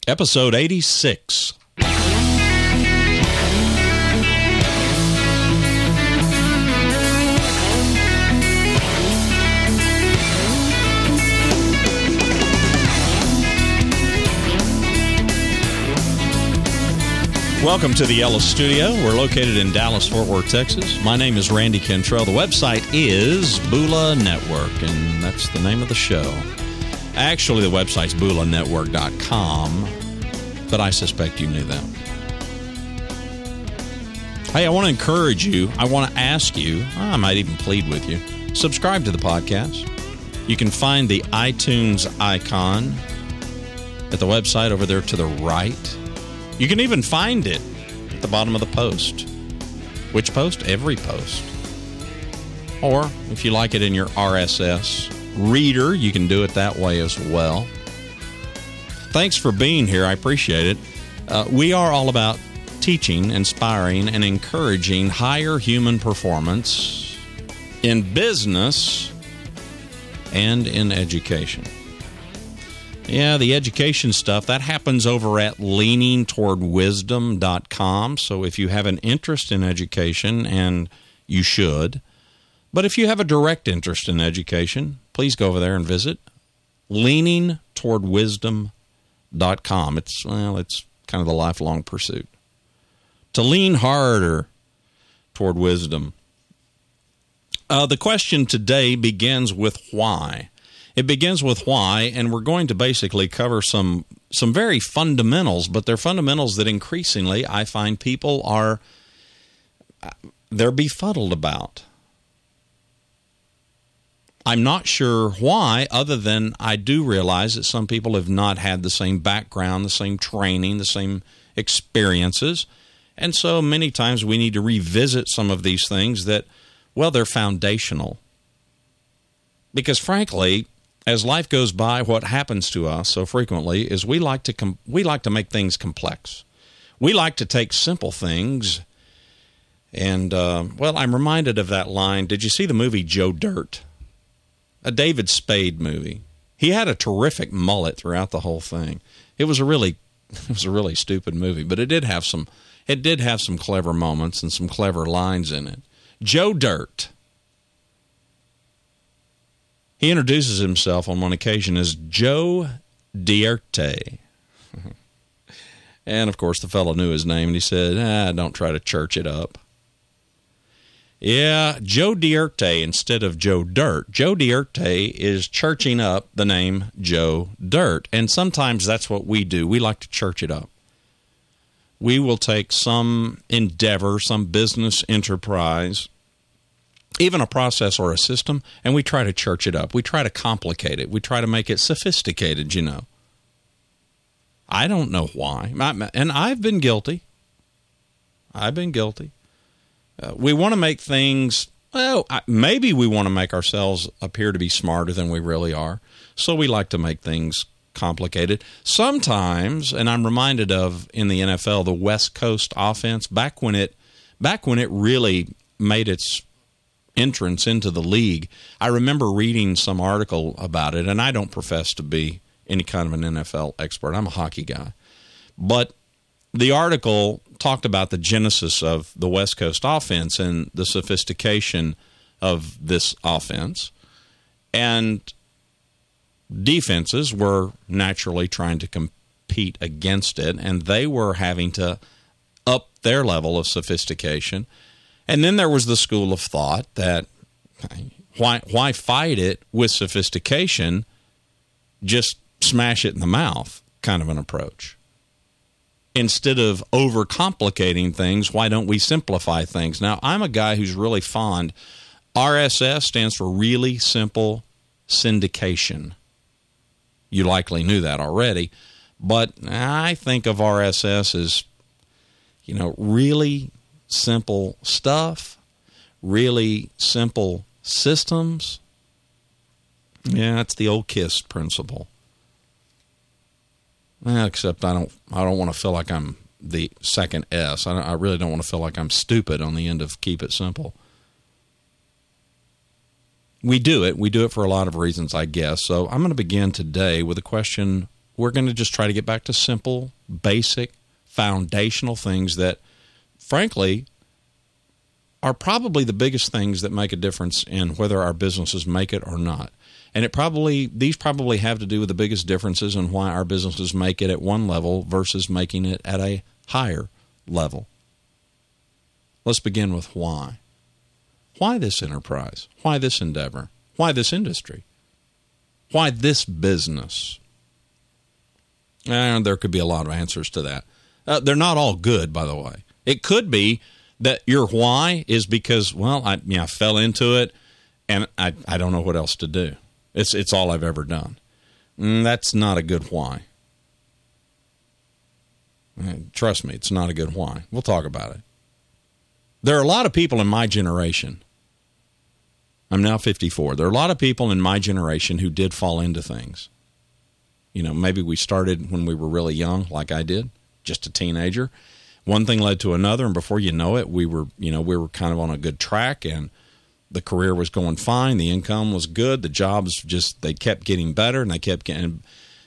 Episode 86. Welcome to the Ellis Studio. We're located in Dallas, Fort Worth, Texas. My name is Randy Cantrell. The website is Bula Network, and that's the name of the show. Actually, the website's BulaNetwork.com, but I suspect you knew that. Hey, I want to encourage you. I want to ask you. I might even plead with you. Subscribe to the podcast. You can find the iTunes icon at the website over there to the right. You can even find it at the bottom of the post. Which post? Every post. Or if you like it in your RSS reader, you can do it that way as well. Thanks for being here. I appreciate it. We are all about teaching, inspiring, and encouraging higher human performance in business and in education. Yeah, the education stuff, that happens over at leaningtowardwisdom.com. So if you have an interest in education, and you should, but if you have a direct interest in education, please go over there and visit leaningtowardwisdom.com. It's kind of the lifelong pursuit. To lean harder toward wisdom. The question today begins with why. It begins with why, and we're going to basically cover some very fundamentals, but they're fundamentals that increasingly I find people they're befuddled about. I'm not sure why, other than I do realize that some people have not had the same background, the same training, the same experiences, and so many times we need to revisit some of these things that, well, they're foundational. Because frankly, as life goes by, what happens to us so frequently is we like to make things complex. We like to take simple things, and I'm reminded of that line. Did you see the movie Joe Dirt? A David Spade movie. He had a terrific mullet throughout the whole thing. It was a really stupid movie, but it did have some clever moments and some clever lines in it. Joe Dirt. He introduces himself on one occasion as Joe Dirt. And, of course, the fellow knew his name, and he said, don't try to church it up. Yeah, Joe Dirt instead of Joe Dirt. Joe Dirt is churching up the name Joe Dirt, and sometimes that's what we do. We like to church it up. We will take some endeavor, some business enterprise, even a process or a system, and we try to church it up. We try to complicate it. We try to make it sophisticated, you know. I don't know why. And I've been guilty. We want to make things, maybe we want to make ourselves appear to be smarter than we really are. So we like to make things complicated. Sometimes, and I'm reminded of in the NFL, the West Coast offense, back when it really made its entrance into the league, I remember reading some article about it, and I don't profess to be any kind of an NFL expert. I'm a hockey guy. But the article talked about the genesis of the West Coast offense and the sophistication of this offense. And defenses were naturally trying to compete against it, and they were having to up their level of sophistication. And then there was the school of thought that why fight it with sophistication? Just smash it in the mouth kind of an approach. Instead of overcomplicating things, why don't we simplify things? Now, I'm a guy who's really fond. RSS stands for Really Simple Syndication. You likely knew that already. But I think of RSS as, really simple stuff, really simple systems. Yeah, it's the old KISS principle. Except I don't want to feel like I'm the second S. I really don't want to feel like I'm stupid on the end of keep it simple. We do it. We do it for a lot of reasons, I guess. So I'm going to begin today with a question, We're going to just try to get back to simple, basic, foundational things that, frankly, are probably the biggest things that make a difference in whether our businesses make it or not. And these probably have to do with the biggest differences in why our businesses make it at one level versus making it at a higher level. Let's begin with why. Why this enterprise? Why this endeavor? Why this industry? Why this business? And there could be a lot of answers to that. They're not all good, by the way. It could be that your why is because, well, I fell into it, and I don't know what else to do. It's all I've ever done. That's not a good why. Trust me, it's not a good why. We'll talk about it. There are a lot of people in my generation. I'm now 54. There are a lot of people in my generation who did fall into things. Maybe we started when we were really young, like I did, just a teenager. One thing led to another, and before you know it, we were kind of on a good track, and the career was going fine. The income was good. The jobs they kept getting better, and they kept getting,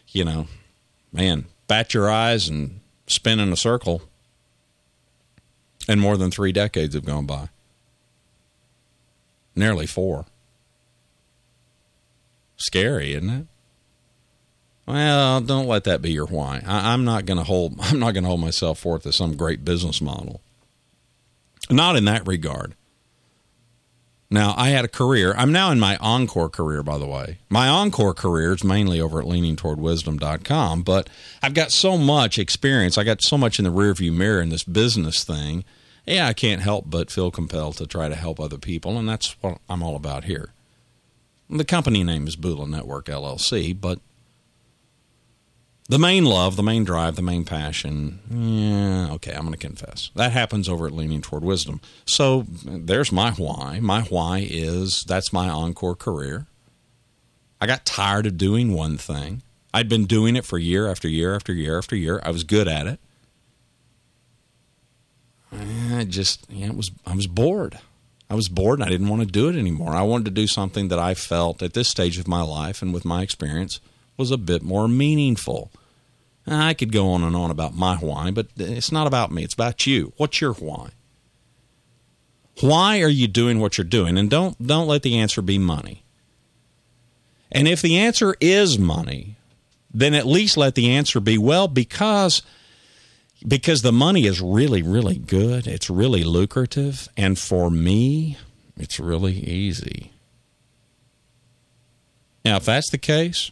bat your eyes and spin in a circle. And more than 3 decades have gone by. Nearly 4. Scary, isn't it? Well, don't let that be your why. I'm not going to hold myself forth as some great business model. Not in that regard. Now, I had a career. I'm now in my encore career, by the way. My encore career is mainly over at leaningtowardwisdom.com, but I've got so much experience. I got so much in the rearview mirror in this business thing. Yeah, I can't help but feel compelled to try to help other people, and that's what I'm all about here. The company name is Bula Network, LLC, but the main love, the main drive, the main passion, I'm going to confess. That happens over at Leaning Toward Wisdom. So there's my why. My why is that's my encore career. I got tired of doing one thing. I'd been doing it for year after year after year after year. I was good at it. I was bored. I was bored and I didn't want to do it anymore. I wanted to do something that I felt at this stage of my life and with my experience was a bit more meaningful. I could go on and on about my why, but it's not about me. It's about you. What's your why? Why are you doing what you're doing? And don't let the answer be money. And if the answer is money, then at least let the answer be, well, because the money is really, really good. It's really lucrative. And for me, it's really easy. Now, if that's the case,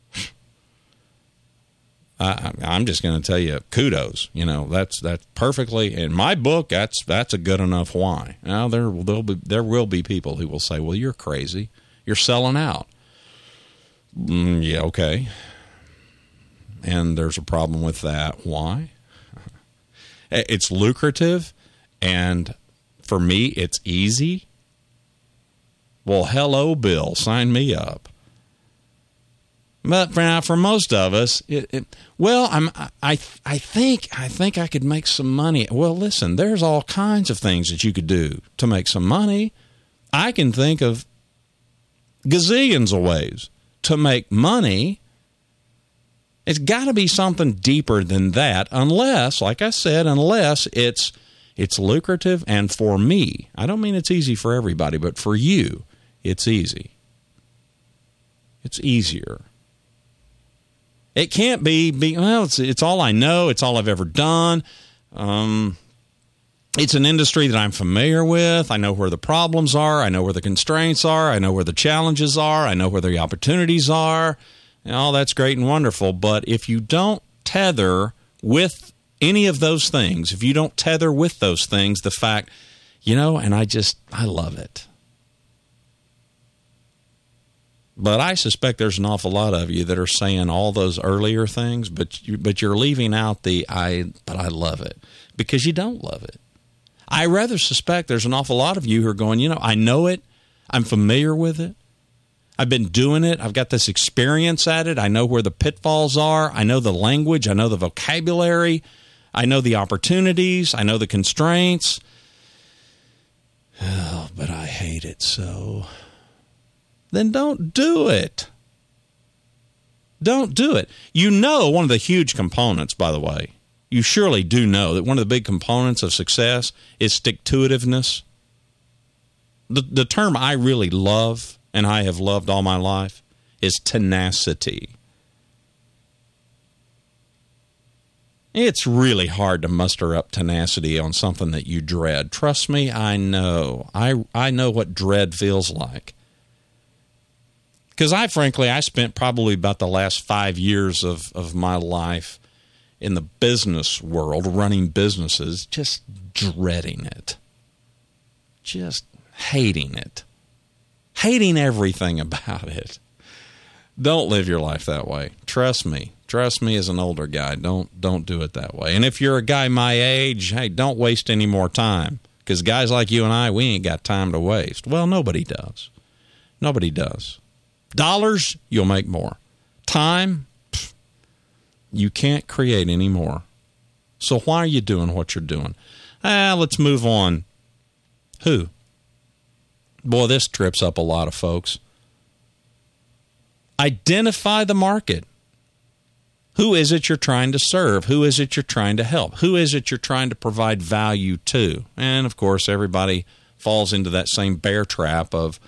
I'm just going to tell you, kudos. That's perfectly in my book. That's a good enough why. Now there will be people who will say, "Well, you're crazy. You're selling out." Yeah, okay. And there's a problem with that. Why? It's lucrative, and for me, it's easy. Well, hello, Bill. Sign me up. But for most of us, I think I could make some money. Well, listen, there's all kinds of things that you could do to make some money. I can think of gazillions of ways to make money. It's got to be something deeper than that, unless, like I said, it's lucrative. And for me, I don't mean it's easy for everybody, but for you, it's easy. It's easier. It can't be it's all I know. It's all I've ever done. It's an industry that I'm familiar with. I know where the problems are. I know where the constraints are. I know where the challenges are. I know where the opportunities are. And all that's great and wonderful. But if you don't tether with any of those things, if you don't tether with those things, the fact, and I love it. But I suspect there's an awful lot of you that are saying all those earlier things, but you're leaving out but I love it, because you don't love it. I rather suspect there's an awful lot of you who are going, I know it, I'm familiar with it, I've been doing it, I've got this experience at it, I know where the pitfalls are, I know the language, I know the vocabulary, I know the opportunities, I know the constraints. Oh, but I hate it so. Then don't do it. Don't do it. You know, one of the huge components, by the way, you surely do know that one of the big components of success is stick-to-itiveness. The term I really love, and I have loved all my life, is tenacity. It's really hard to muster up tenacity on something that you dread. Trust me, I know. I know what dread feels like. Because I spent probably about the last 5 years of my life in the business world, running businesses, just dreading it. Just hating it. Hating everything about it. Don't live your life that way. Trust me. Trust me as an older guy. Don't do it that way. And if you're a guy my age, hey, don't waste any more time. Because guys like you and I, we ain't got time to waste. Well, nobody does. Nobody does. Dollars, you'll make more. Time, you can't create any more. So why are you doing what you're doing? Let's move on. Who? Boy, this trips up a lot of folks. Identify the market. Who is it you're trying to serve? Who is it you're trying to help? Who is it you're trying to provide value to? And, of course, everybody falls into that same bear trap of,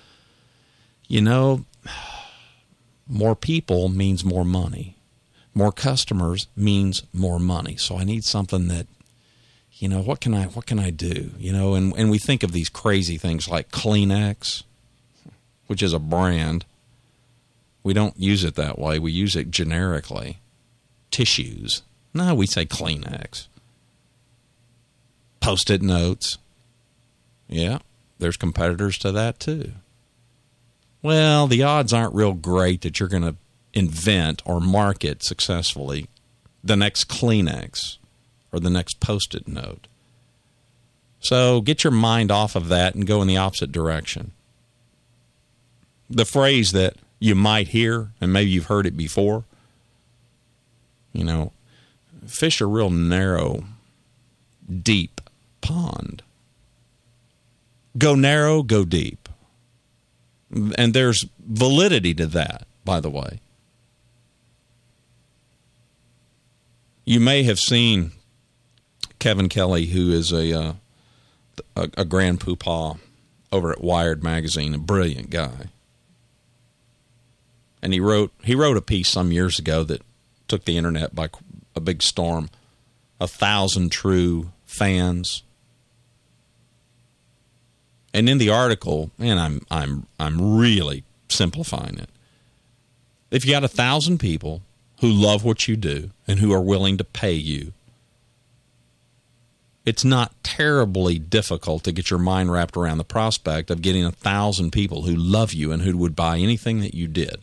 more people means more money. More customers means more money. So I need something that, what can I do? And we think of these crazy things like Kleenex, which is a brand. We don't use it that way. We use it generically. Tissues. No, we say Kleenex. Post-it notes. Yeah, there's competitors to that too. Well, the odds aren't real great that you're going to invent or market successfully the next Kleenex or the next Post-it note. So get your mind off of that and go in the opposite direction. The phrase that you might hear, and maybe you've heard it before, fish a real narrow, deep pond. Go narrow, go deep. And there's validity to that, by the way. You may have seen Kevin Kelly, who is a grand poobah over at Wired magazine, a brilliant guy. And he wrote a piece some years ago that took the internet by a big storm. 1,000 true fans. And in the article, and I'm really simplifying it. If you got 1,000 people who love what you do and who are willing to pay you, it's not terribly difficult to get your mind wrapped around the prospect of getting 1,000 people who love you and who would buy anything that you did.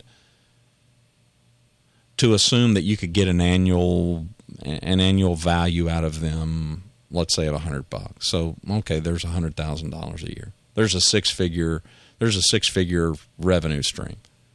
To assume that you could get an annual value out of them, let's say of $100. So, okay, there's $100,000 a year. There's a six-figure revenue stream.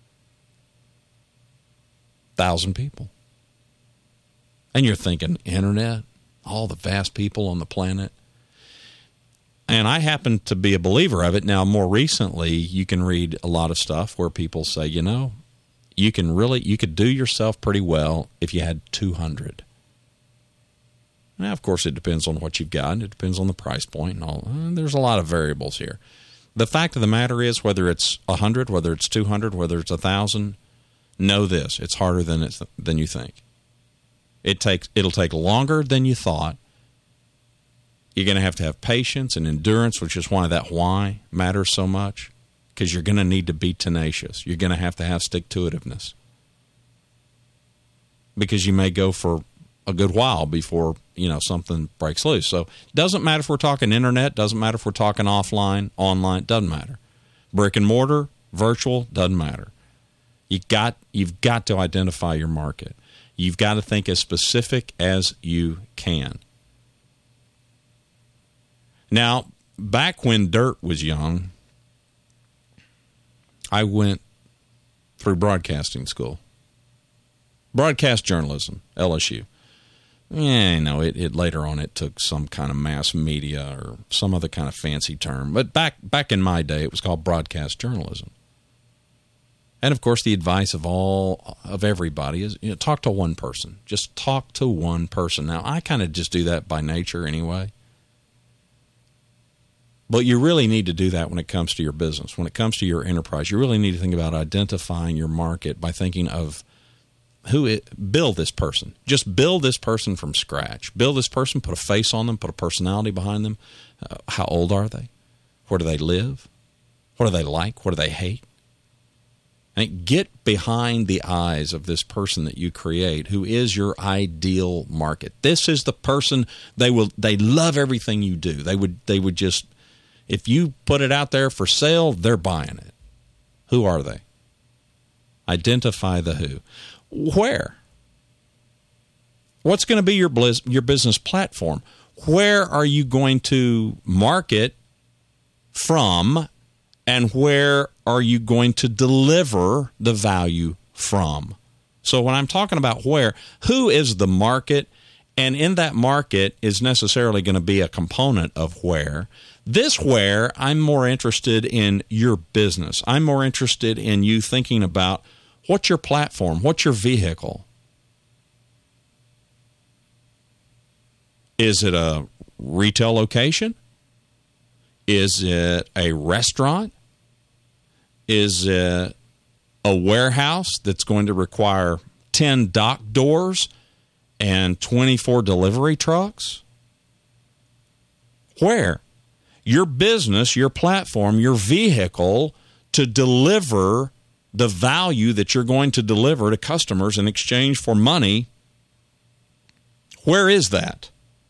1,000 people. And you're thinking, internet, all the vast people on the planet. And I happen to be a believer of it. Now, more recently, you can read a lot of stuff where people say, you could do yourself pretty well if you had 200. Now, of course, it depends on what you've got. It depends on the price point and all. There's a lot of variables here. The fact of the matter is, whether it's 100, whether it's 200, whether it's 1,000, know this: it's harder than you think. It'll take longer than you thought. You're going to have patience and endurance, which is why that why matters so much. Because you're going to need to be tenacious. You're going to have stick-to-itiveness. Because you may go for a good while before, something breaks loose. So it doesn't matter if we're talking internet, doesn't matter if we're talking offline, online, doesn't matter. Brick and mortar, virtual, doesn't matter. You've got to identify your market. You've got to think as specific as you can. Now, back when dirt was young, I went through broadcasting school. Broadcast journalism, LSU. It later on it took some kind of mass media or some other kind of fancy term. But back in my day, it was called broadcast journalism. And, of course, the advice of everybody is, talk to one person. Just talk to one person. Now, I kind of just do that by nature anyway. But you really need to do that when it comes to your business. When it comes to your enterprise, you really need to think about identifying your market by thinking of build this person. Just build this person from scratch. Build this person, put a face on them, put a personality behind them. How old are they? Where do they live? What do they like? What do they hate? And get behind the eyes of this person that you create, who is your ideal market. This is the person they love everything you do. They would just, if you put it out there for sale, they're buying it. Who are they? Identify the who. Where? What's going to be your business platform? Where are you going to market from, and where are you going to deliver the value from? So when I'm talking about where, who is the market, and in that market is necessarily going to be a component of where. This where, I'm more interested in your business. I'm more interested in you thinking about what's your platform, what's your vehicle. Is it a retail location? Is it a restaurant? Is it a warehouse that's going to require 10 dock doors and 24 delivery trucks? Where? Your business, your platform, your vehicle to deliver the value that you're going to deliver to customers in exchange for money, where is that?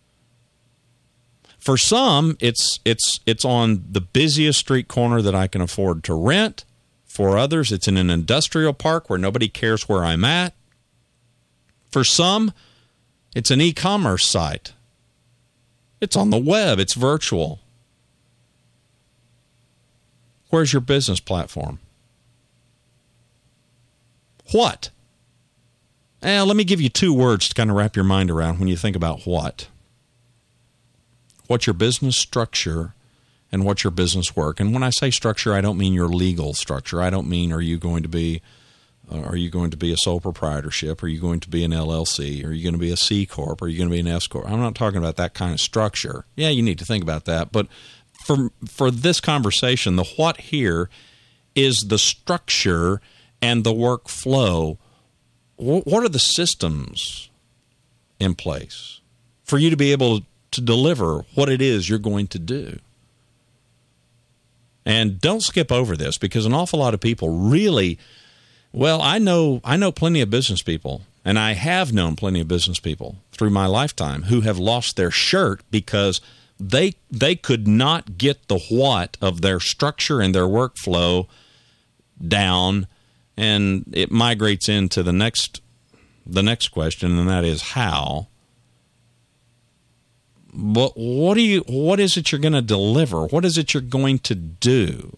For some, it's on the busiest street corner that I can afford to rent. For others, it's in an industrial park where nobody cares where I'm at. For some, it's an e-commerce site. It's on the web. It's virtual. Where's your business platform? What? Let me give you 2 words to kind of wrap your mind around when you think about what. What's your business structure and what's your business work? And when I say structure, I don't mean your legal structure. I don't mean are you going to be a sole proprietorship? Are you going to be an LLC? Are you going to be a C Corp? Are you going to be an S Corp? I'm not talking about that kind of structure. Yeah, you need to think about that. But for this conversation, the what here is the structure and the workflow. What are the systems in place for you to be able to deliver what it is you're going to do? And don't skip over this, because an awful lot of people really, I know plenty of business people, and I have known plenty of business people through my lifetime who have lost their shirt because they could not get the what of their structure and their workflow down, and it migrates into the next question, and that is how. But what is it you're going to deliver? What is it you're going to do?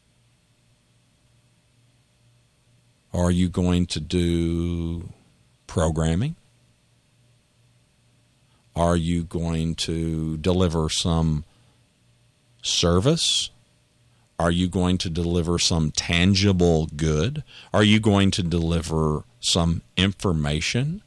Are you going to do programming? Are you going to deliver some service? Are you going to deliver some tangible good? Are you going to deliver some information?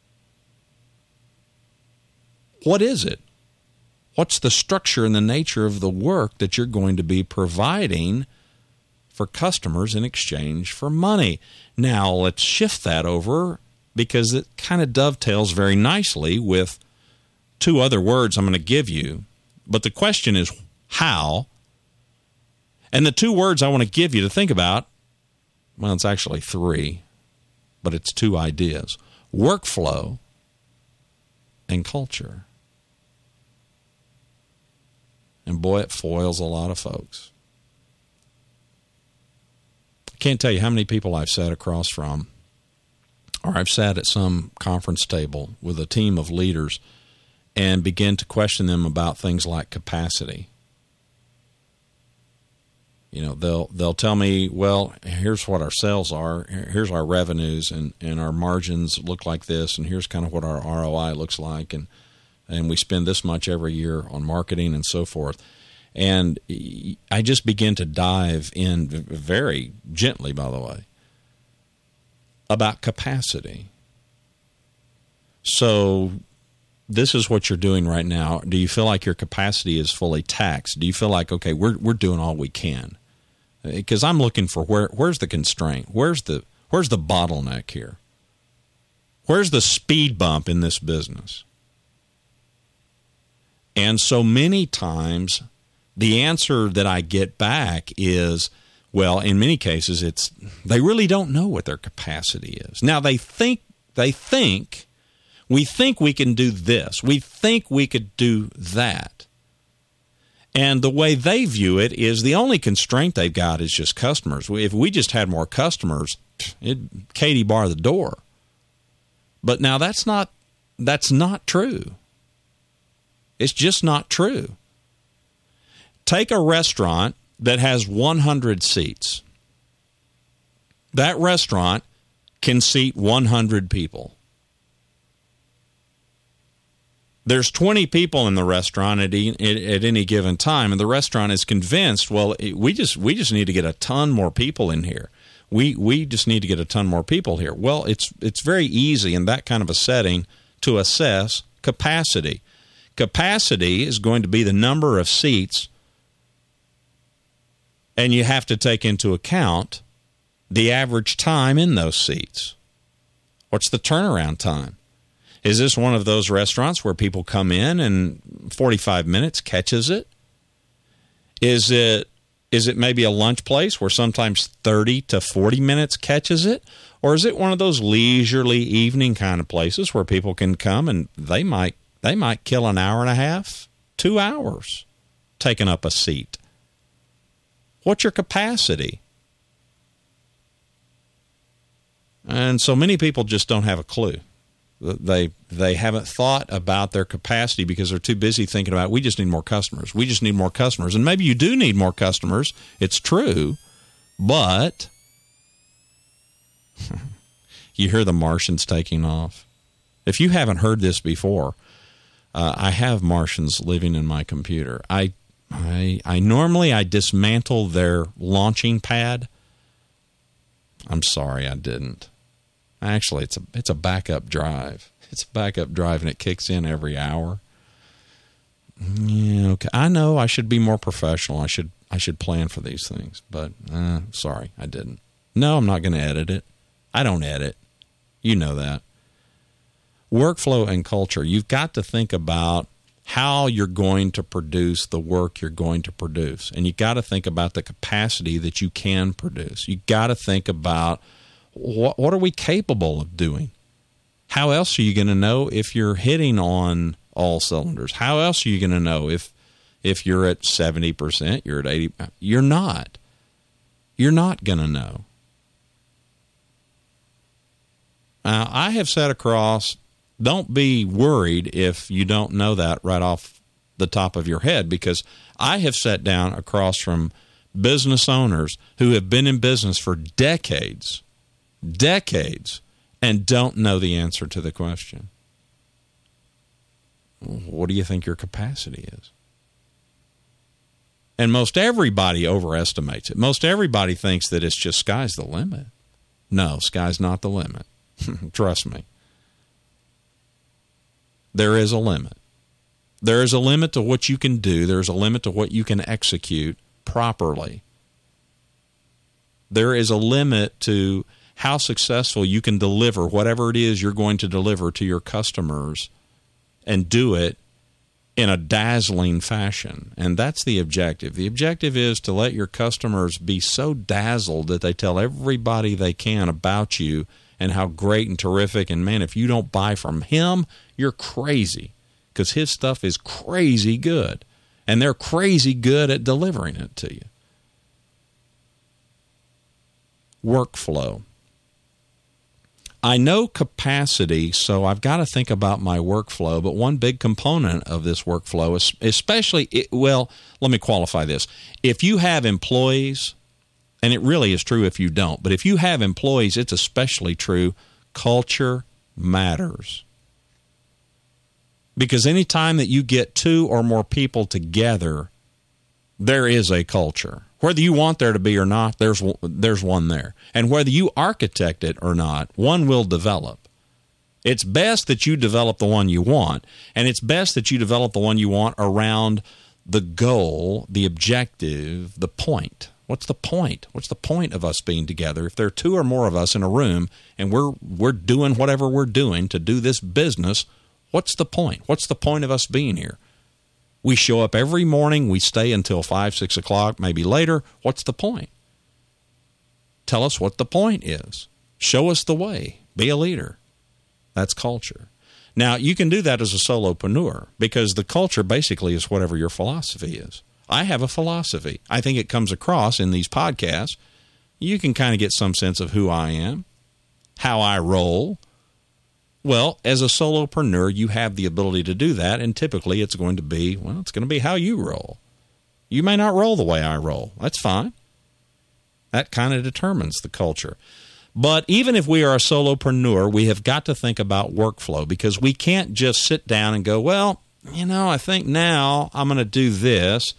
What is it? What's the structure and the nature of the work that you're going to be providing for customers in exchange for money? Now, let's shift that over, because it kind of dovetails very nicely with 2 other words I'm going to give you. But the question is how. And the 2 words I want to give you to think about, well, it's actually 3, but it's 2 ideas: workflow and culture. And boy, it foils a lot of folks. I can't tell you how many people I've sat across from, or I've sat at some conference table with a team of leaders and begin to question them about things like capacity. You know, they'll tell me, well, here's what our sales are, here's our revenues, and our margins look like this, and here's kind of what our ROI looks like, and we spend this much every year on marketing and so forth. And I just begin to dive in very gently, by the way, about capacity. So this is what you're doing right now. Do you feel like your capacity is fully taxed? Do you feel like, okay, we're doing all we can? Because I'm looking for where's the constraint? Where's the bottleneck here? Where's the speed bump in this business? And so many times the answer that I get back is, well, in many cases they really don't know what their capacity is. Now we think we can do this. We think we could do that. And the way they view it is the only constraint they've got is just customers. If we just had more customers, it'd Katie bar the door. But now that's not true. It's just not true. Take a restaurant that has 100 seats. That restaurant can seat 100 people. There's 20 people in the restaurant at any given time, and the restaurant is convinced, well, we just need to get a ton more people in here. We just need to get a ton more people here. Well, it's very easy in that kind of a setting to assess capacity. Capacity is going to be the number of seats, and you have to take into account the average time in those seats. What's the turnaround time? Is this one of those restaurants where people come in and 45 minutes catches it? Is it maybe a lunch place where sometimes 30 to 40 minutes catches it? Or is it one of those leisurely evening kind of places where people can come and they might kill an hour and a half, 2 hours taking up a seat? What's your capacity? And so many people just don't have a clue. They haven't thought about their capacity because they're too busy thinking about, we just need more customers. We just need more customers. And maybe you do need more customers. It's true. But you hear the Martians taking off. If you haven't heard this before, I have Martians living in my computer. I normally dismantle their launching pad. I'm sorry, I didn't. Actually, it's a backup drive. It's a backup drive, and it kicks in every hour. Yeah, okay. I know I should be more professional. I should plan for these things, but sorry, I didn't. No, I'm not going to edit it. I don't edit. You know that. Workflow and culture. You've got to think about how you're going to produce the work you're going to produce, and you've got to think about the capacity that you can produce. You've got to think about what are we capable of doing? How else are you going to know if you're hitting on all cylinders? How else are you going to know if you're at 70%, you're at 80%? You're not. You're not going to know. Now, I have sat across, don't be worried if you don't know that right off the top of your head, because I have sat down across from business owners who have been in business for decades, and don't know the answer to the question. What do you think your capacity is? And most everybody overestimates it. Most everybody thinks that it's just sky's the limit. No, sky's not the limit. Trust me. There is a limit. There is a limit to what you can do. There's a limit to what you can execute properly. There is a limit to how successful you can deliver whatever it is you're going to deliver to your customers and do it in a dazzling fashion. And that's the objective. The objective is to let your customers be so dazzled that they tell everybody they can about you and how great and terrific. And man, if you don't buy from him, you're crazy, because his stuff is crazy good. And they're crazy good at delivering it to you. Workflow. I know capacity, so I've got to think about my workflow, but one big component of this workflow is especially, let me qualify this. If you have employees, and it really is true if you don't, but if you have employees, it's especially true, culture matters. Because anytime that you get two or more people together There is a culture. Whether you want there to be or not, there's one there. And whether you architect it or not, one will develop. It's best that you develop the one you want, and it's best that you develop the one you want around the goal, the objective, the point. What's the point? What's the point of us being together? If there are two or more of us in a room and we're doing whatever we're doing to do this business, what's the point? What's the point of us being here? We show up every morning. We stay until 5, 6 o'clock, maybe later. What's the point? Tell us what the point is. Show us the way. Be a leader. That's culture. Now, you can do that as a solopreneur because the culture basically is whatever your philosophy is. I have a philosophy. I think it comes across in these podcasts. You can kind of get some sense of who I am, how I roll. Well, as a solopreneur, you have the ability to do that, and typically it's going to be how you roll. You may not roll the way I roll. That's fine. That kind of determines the culture. But even if we are a solopreneur, we have got to think about workflow because we can't just sit down and go, well, I think now I'm going to do this.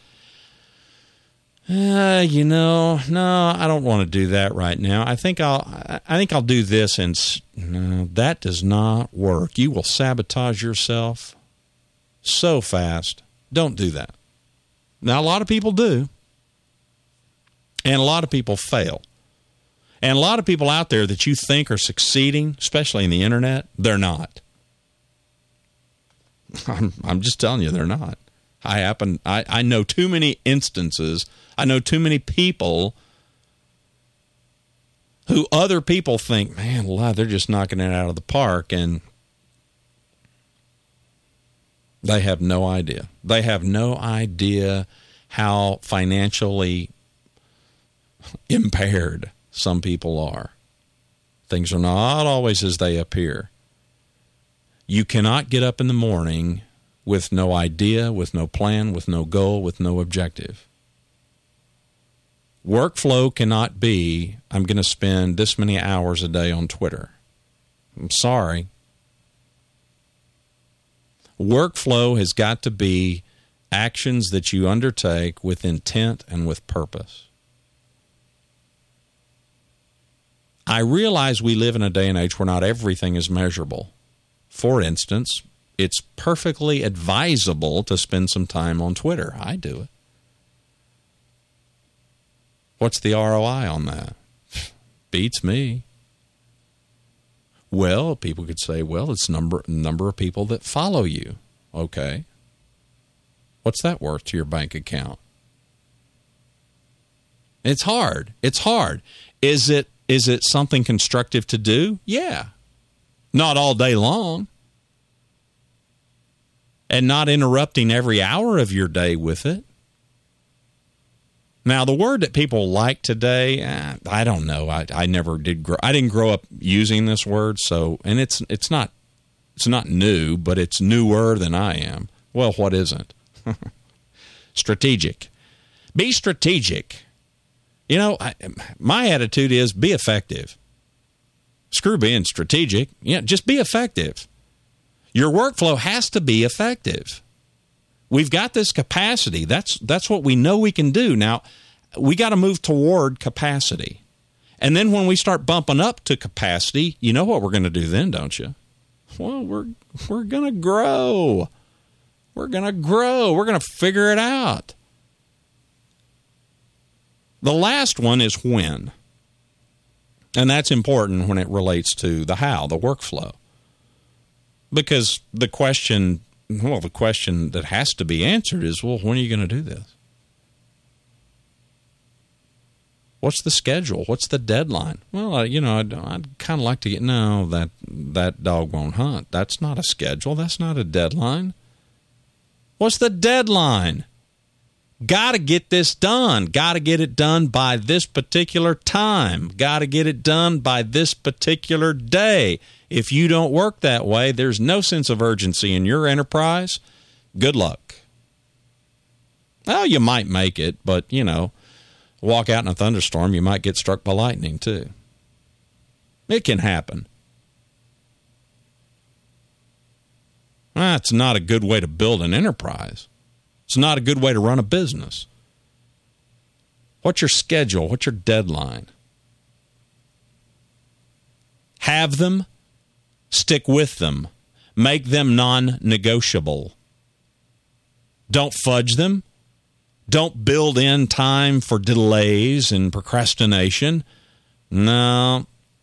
No, I don't want to do that right now. I think I'll do this, and no, that does not work. You will sabotage yourself so fast. Don't do that. Now, a lot of people do, and a lot of people fail. And a lot of people out there that you think are succeeding, especially in the internet, they're not. I'm just telling you, they're not. I know too many instances. I know too many people who other people think, man, they're just knocking it out of the park, and they have no idea. They have no idea how financially impaired some people are. Things are not always as they appear. You cannot get up in the morning with no idea, with no plan, with no goal, with no objective. Workflow cannot be, I'm going to spend this many hours a day on Twitter. I'm sorry. Workflow has got to be actions that you undertake with intent and with purpose. I realize we live in a day and age where not everything is measurable. For instance, it's perfectly advisable to spend some time on Twitter. I do it. What's the ROI on that? Beats me. Well, people could say, well, it's number of people that follow you. Okay. What's that worth to your bank account? It's hard. It's hard. Is it something constructive to do? Yeah. Not all day long. And not interrupting every hour of your day with it. Now, the word that people like today, I don't know. I never did grow. I didn't grow up using this word, and it's not new, but it's newer than I am. Well, what isn't? Strategic. Be strategic. My attitude is be effective. Screw being strategic. Just be effective. Your workflow has to be effective. We've got this capacity. That's what we know we can do. Now, we got to move toward capacity. And then when we start bumping up to capacity, you know what we're going to do then, don't you? Well, we're going to grow. We're going to grow. We're going to figure it out. The last one is when. And that's important when it relates to the how, the workflow. Because the question that has to be answered is, well, when are you going to do this? What's the schedule? What's the deadline? Well, I'd kind of like to that dog won't hunt. That's not a schedule. That's not a deadline. What's the deadline? Got to get this done. Got to get it done by this particular time. Got to get it done by this particular day. If you don't work that way, there's no sense of urgency in your enterprise. Good luck. Well, you might make it, but, walk out in a thunderstorm, you might get struck by lightning too. It can happen. It's not a good way to build an enterprise. It's not a good way to run a business. What's your schedule? What's your deadline? Have them. Stick with them. Make them non-negotiable. Don't fudge them. Don't build in time for delays and procrastination. No.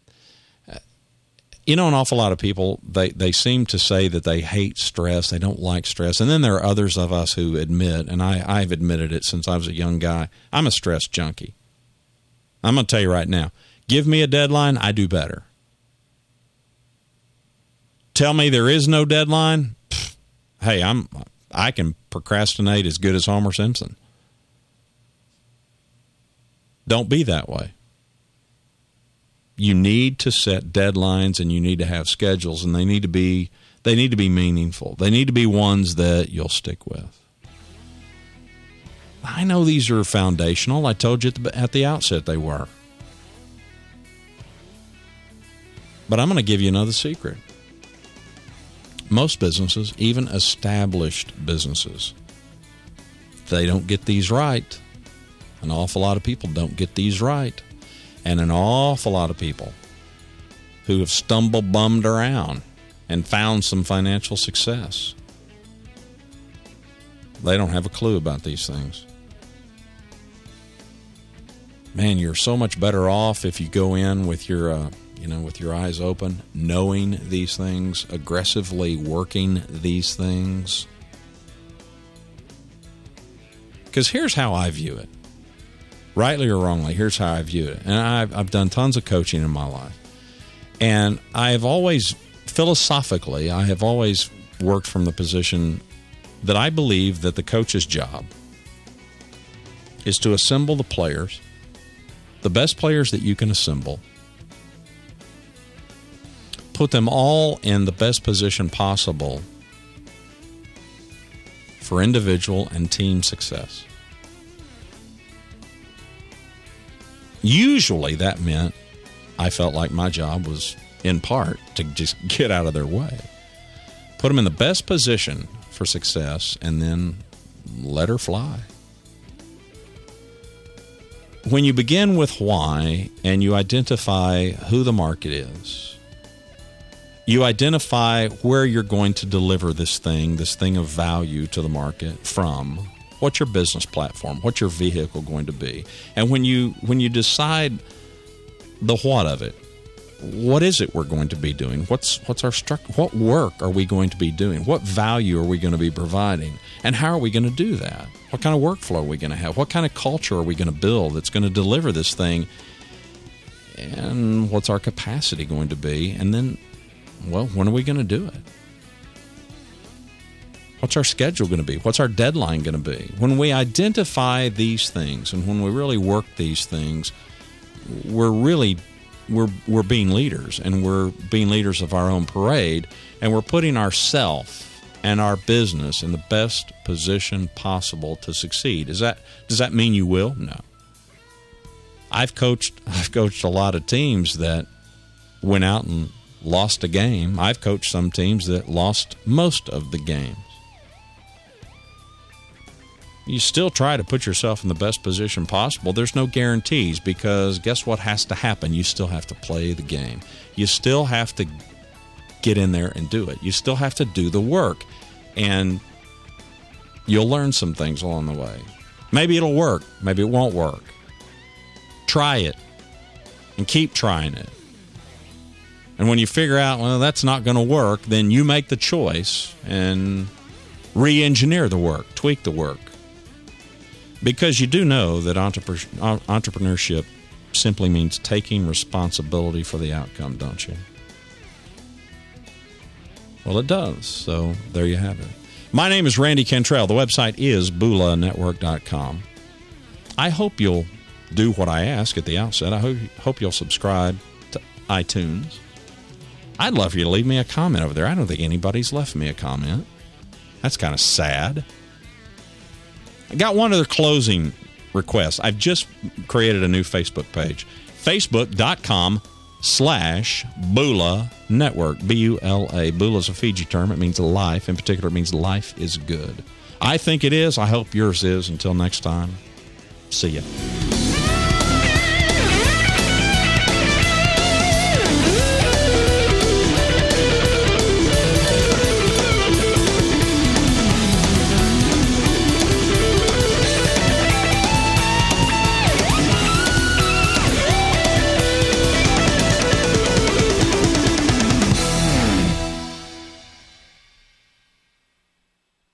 You know, an awful lot of people, they seem to say that they hate stress. They don't like stress. And then there are others of us who admit, and I've admitted it since I was a young guy, I'm a stress junkie. I'm going to tell you right now, give me a deadline, I do better. Tell me there is no deadline, hey, I can procrastinate as good as Homer Simpson. Don't be that way. You need to set deadlines and you need to have schedules, and they need to be meaningful. They need to be ones that you'll stick with. I know these are foundational. I told you at the outset they were. But I'm going to give you another secret. Most businesses, even established businesses, they don't get these right. An awful lot of people don't get these right. And an awful lot of people who have bummed around and found some financial success, they don't have a clue about these things. Man, you're so much better off if you go in with your with your eyes open, knowing these things, aggressively working these things. Because here's how I view it. Rightly or wrongly, here's how I view it. And I've done tons of coaching in my life. And I have always, philosophically, worked from the position that I believe that the coach's job is to assemble the players, the best players that you can assemble, put them all in the best position possible for individual and team success. Usually that meant I felt like my job was, in part, to just get out of their way. Put them in the best position for success and then let her fly. When you begin with why and you identify who the market is, you identify where you're going to deliver this thing of value to the market from. What's your business platform? What's your vehicle going to be? And when you decide the what of it, what is it we're going to be doing? What's our structure? What work are we going to be doing? What value are we going to be providing? And how are we going to do that? What kind of workflow are we going to have? What kind of culture are we going to build that's going to deliver this thing? And what's our capacity going to be? And then, well, when are we going to do it? What's our schedule going to be? What's our deadline going to be? When we identify these things and when we really work these things, we're being leaders, and we're being leaders of our own parade, and we're putting ourselves and our business in the best position possible to succeed. Does that mean you will? No. I've coached a lot of teams that went out and lost a game. I've coached some teams that lost most of the games. You still try to put yourself in the best position possible. There's no guarantees, because guess what has to happen? You still have to play the game. You still have to get in there and do it. You still have to do the work. And you'll learn some things along the way. Maybe it'll work. Maybe it won't work. Try it and keep trying it. And when you figure out, well, that's not going to work, then you make the choice and re-engineer the work, tweak the work. Because you do know that entrepreneurship simply means taking responsibility for the outcome, don't you? Well, it does. So there you have it. My name is Randy Cantrell. The website is BulaNetwork.com. I hope you'll do what I ask at the outset. I hope you'll subscribe to iTunes. I'd love for you to leave me a comment over there. I don't think anybody's left me a comment. That's kind of sad. I got one other closing request. I've just created a new Facebook page. Facebook.com/Bula Network. B-U-L-A. Bula is a Fiji term. It means life. In particular, it means life is good. I think it is. I hope yours is. Until next time, see ya.